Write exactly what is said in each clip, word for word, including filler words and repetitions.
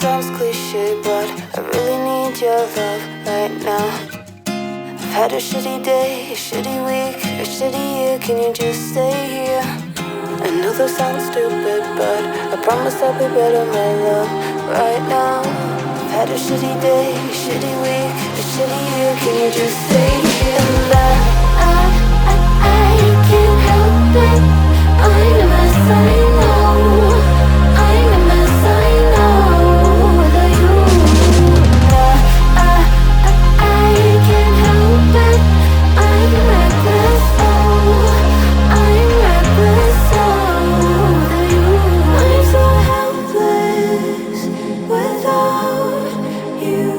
sounds cliche, but I really need your love right now. I've had a shitty day, a shitty week, a shitty year. Can you just stay here? I know that sounds stupid, but I promise I'll be better, my love, right now. I've had a shitty day, a shitty week, a shitty year. Can you just stay here? And I, I, I, I can't help it. I'm a mess, I know. I'm a mess, I know. Without you, I, I, I, I can't help it. I'm reckless, oh. I'm reckless, oh. Without you, I'm so helpless without you,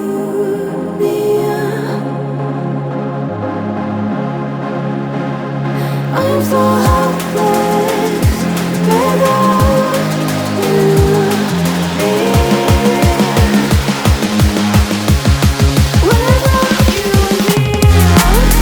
Mia. I'm so helpless without you, Mia. Without you, Mia.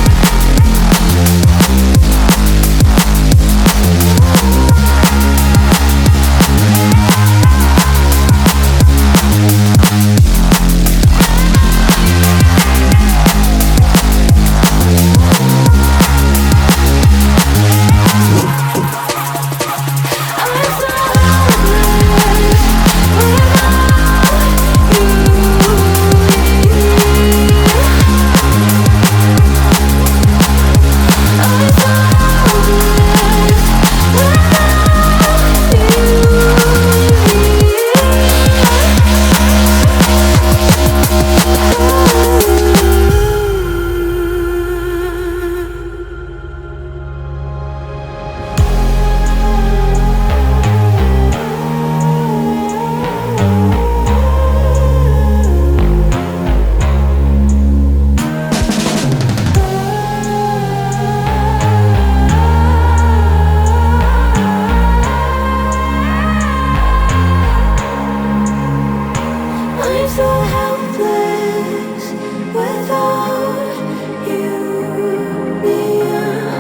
I'm so helpless without you, Mia.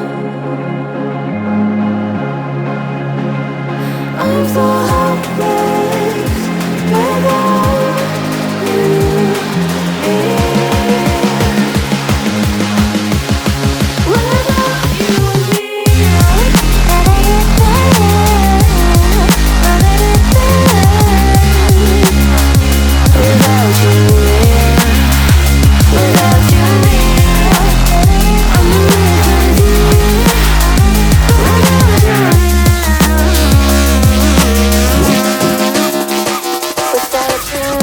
I'm so helpless without you, Mia. Without you, without you, without you, I'm with you. Without you, without you.